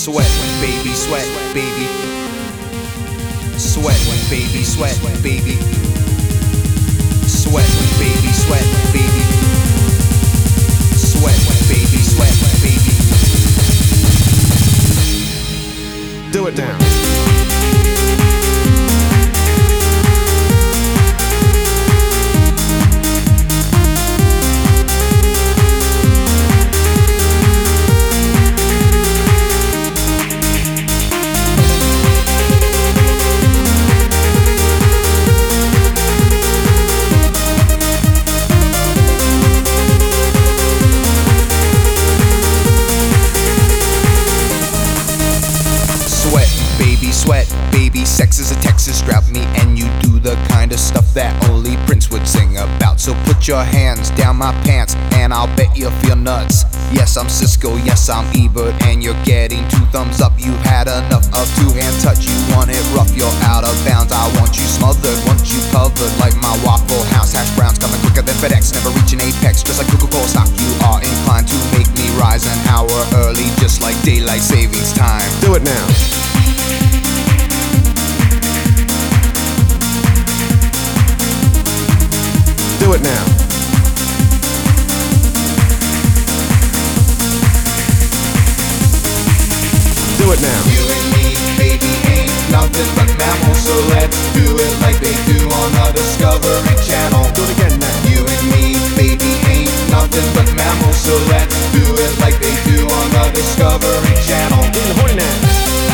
Sweat, baby, sweat, baby. Sweat, baby, sweat, baby. Sweat, baby, sweat, baby. Sweat, baby, sweat, baby. Do it now. Sweat, baby, sex is a Texas drought. Me and you do the kind of stuff that only Prince would sing about. So put your hands down my pants and I'll bet you'll feel nuts. Yes, I'm Cisco, yes, I'm Ebert, and you're getting 2 thumbs up. You've had enough of 2-hand touch. You want it rough, you're out of bounds. I want you smothered, want you covered like my Waffle House hash browns. Coming quicker than FedEx, never reaching apex. Just like Coca-Cola stock, you are inclined to make me rise an hour early, just like daylight savings time. Do it now. Do it now. Do it now. You and me, baby, ain't nothing but mammals, so let's do it like they do on the Discovery Channel. Do it again now. You and me, baby, ain't nothing but mammals, so let's do it like they do on the Discovery Channel. Getting horny now.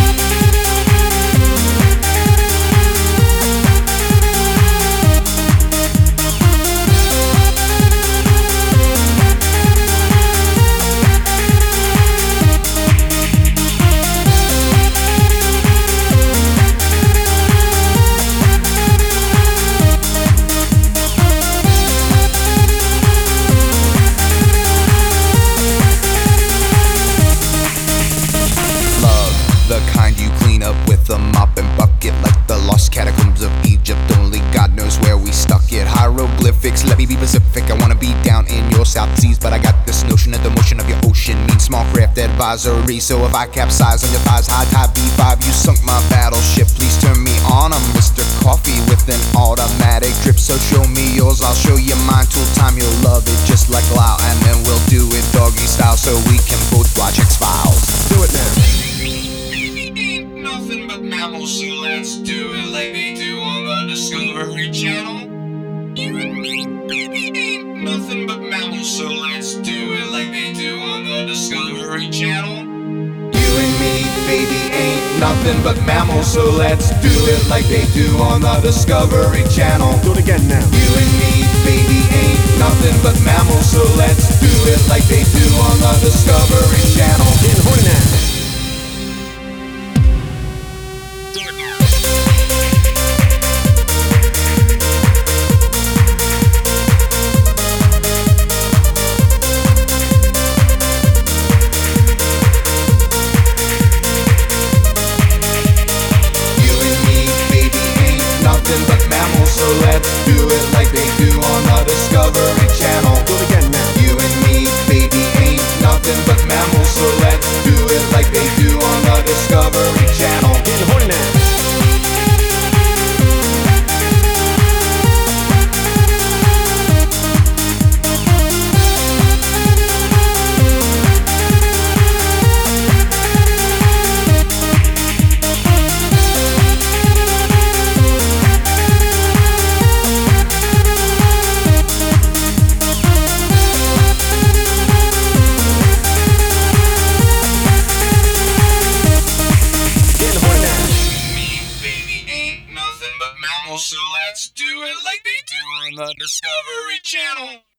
The kind you clean up with a mop and bucket, like the lost catacombs of Egypt. Only God knows where we stuck it. Hieroglyphics, let me be specific. I wanna be down in your South Seas, but I got this notion that the motion of your ocean means small craft advisory. So if I capsize on your thighs, high tide B5, you sunk my battleship. Please turn me on. I'm Mr. Coffee with an automatic drip. So show me yours, I'll show you mine. Tool time, you'll love it just like Lau, and then we'll do it doggy style so we can both watch X-Files. Do it now. Nothing but mammals, so let's do it like they do on the Discovery Channel. You and me, baby, ain't nothing but mammals, so let's do it like they do on the Discovery Channel. You and me, baby, ain't nothing but mammals, so let's do it like they do on the Discovery Channel. Do it again now. You and me, baby, ain't nothing but mammals, so let's do it like they do on the Discovery Channel. Getting horny now. But mammals, so let's do it like they do on the Discovery Channel. Do it again now. You and me, baby, ain't nothing but mammals, so let's do it like they do on the Discovery Channel. Getting horny now. So let's do it like they do on the Discovery Channel.